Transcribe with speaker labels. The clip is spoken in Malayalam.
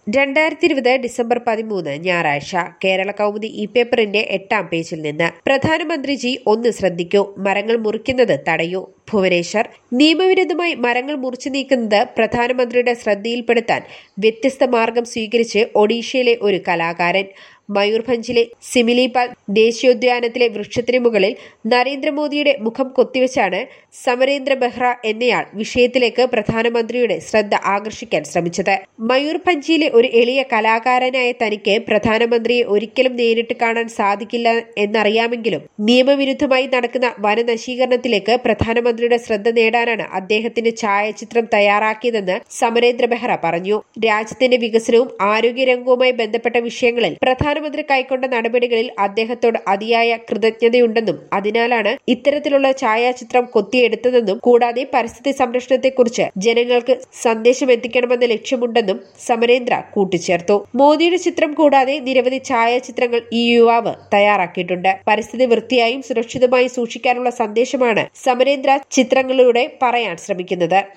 Speaker 1: 2020 ഡിസംബർ 13 ഞായറാഴ്ച കേരള കൗമുദി ഈ പേപ്പറിന്റെ 8-ാം പേജിൽ നിന്ന് പ്രധാനമന്ത്രിജി ഒന്ന് ശ്രദ്ധിക്കൂ, മരങ്ങൾ മുറിക്കുന്നത് തടയൂ. ഭുവനേശ്വർ. നിയമവിരുദ്ധമായി മരങ്ങൾ മുറിച്ചു നീക്കുന്നത് പ്രധാനമന്ത്രിയുടെ ശ്രദ്ധയിൽപ്പെടുത്താൻ വ്യത്യസ്ത മാർഗം സ്വീകരിച്ച് ഒഡീഷയിലെ ഒരു കലാകാരൻ. മയൂർഭഞ്ചിലെ സിമിലിപാൽ ദേശീയോദ്യാനത്തിലെ വൃക്ഷത്തിന് മുകളിൽ നരേന്ദ്രമോദിയുടെ മുഖം കൊത്തിവെച്ചാണ് സമരേന്ദ്ര ബെഹ്റ എന്നയാൾ വിഷയത്തിലേക്ക് പ്രധാനമന്ത്രിയുടെ ശ്രദ്ധ ആകർഷിക്കാൻ ശ്രമിച്ചത്. മയൂർഭഞ്ചിയിലെ ഒരു എളിയ കലാകാരനായ തനിക്ക് പ്രധാനമന്ത്രിയെ ഒരിക്കലും നേരിട്ട് കാണാൻ സാധിക്കില്ല എന്നറിയാമെങ്കിലും നിയമവിരുദ്ധമായി നടക്കുന്ന വനനശീകരണത്തിലേക്ക് പ്രധാനമന്ത്രിയുടെ ശ്രദ്ധ നേടാനാണ് അദ്ദേഹത്തിന്റെ ഛായാചിത്രം തയ്യാറാക്കിയതെന്ന് സമരേന്ദ്ര ബെഹ്റ പറഞ്ഞു. രാജ്യത്തിന്റെ വികസനവും ആരോഗ്യരംഗവുമായി ബന്ധപ്പെട്ട വിഷയങ്ങളിൽ പ്രധാനമന്ത്രി കൈക്കൊണ്ട നടപടികളിൽ അദ്ദേഹത്തോട് അതിയായ കൃതജ്ഞതയുണ്ടെന്നും അതിനാലാണ് ഇത്തരത്തിലുള്ള ഛായാചിത്രം കൊത്തിയെടുത്തതെന്നും കൂടാതെ പരിസ്ഥിതി സംരക്ഷണത്തെക്കുറിച്ച് ജനങ്ങൾക്ക് സന്ദേശം എത്തിക്കണമെന്ന ലക്ഷ്യമുണ്ടെന്നും സമരേന്ദ്ര കൂട്ടിച്ചേർത്തു. മോദിയുടെ ചിത്രം കൂടാതെ നിരവധി ഛായാചിത്രങ്ങൾ ഈ യുവാവ് തയ്യാറാക്കിയിട്ടുണ്ട്. പരിസ്ഥിതി വൃത്തിയായും സുരക്ഷിതമായും സൂക്ഷിക്കാനുള്ള സന്ദേശമാണ് സമരേന്ദ്ര ചിത്രങ്ങളിലൂടെ പറയാൻ ശ്രമിക്കുന്നത്.